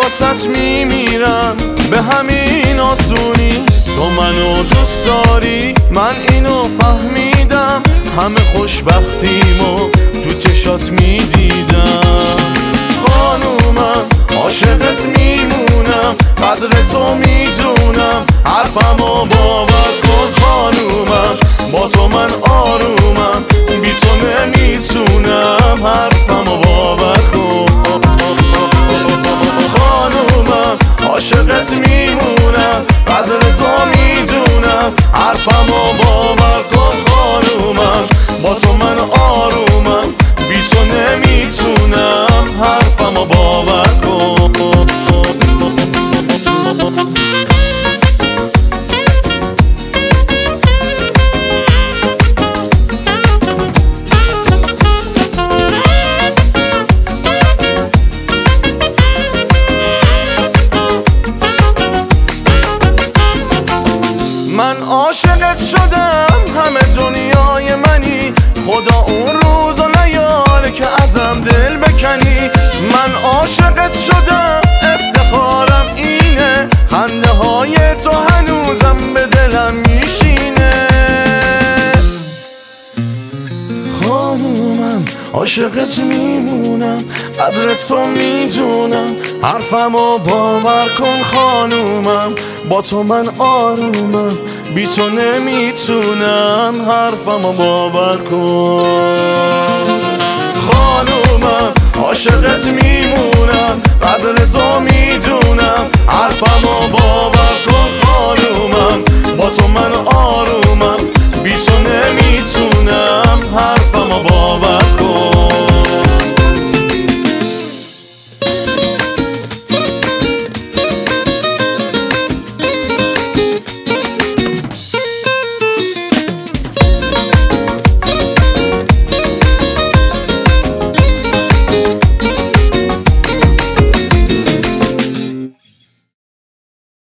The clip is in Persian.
واسط میمیرم به همین آسونی. تو منو دوست داری من اینو فهمیدم، همه خوشبختیمو تو چشات میدیدم. خانومم عاشقت میمونم، قدر تو میدونم، حرفمو باور کن. خانومم با تو من آرومم، بی تو نمیتونم، حرفمو باور کن. خانومم عاشقت میمونم، قدر تو میدونم، حرفمو باور کن. خانومم با تو من آرومم، بی تو نمیتونم، حرفمو باور کن. من عاشقت شدم، همه دنیای منی، خدا اون روزو نیاره که ازم دل بکنی. من عاشقت شدم، افتخارم اینه، خنده های تو هنوزم به دلم میشینه. خانومم عاشقت میمونم، قدر تو میدونم، حرفمو باور کن. خانومم با تو من آرومم، بی تو نمیتونم، حرفمو باور کن. خانومم عاشقت میمونم،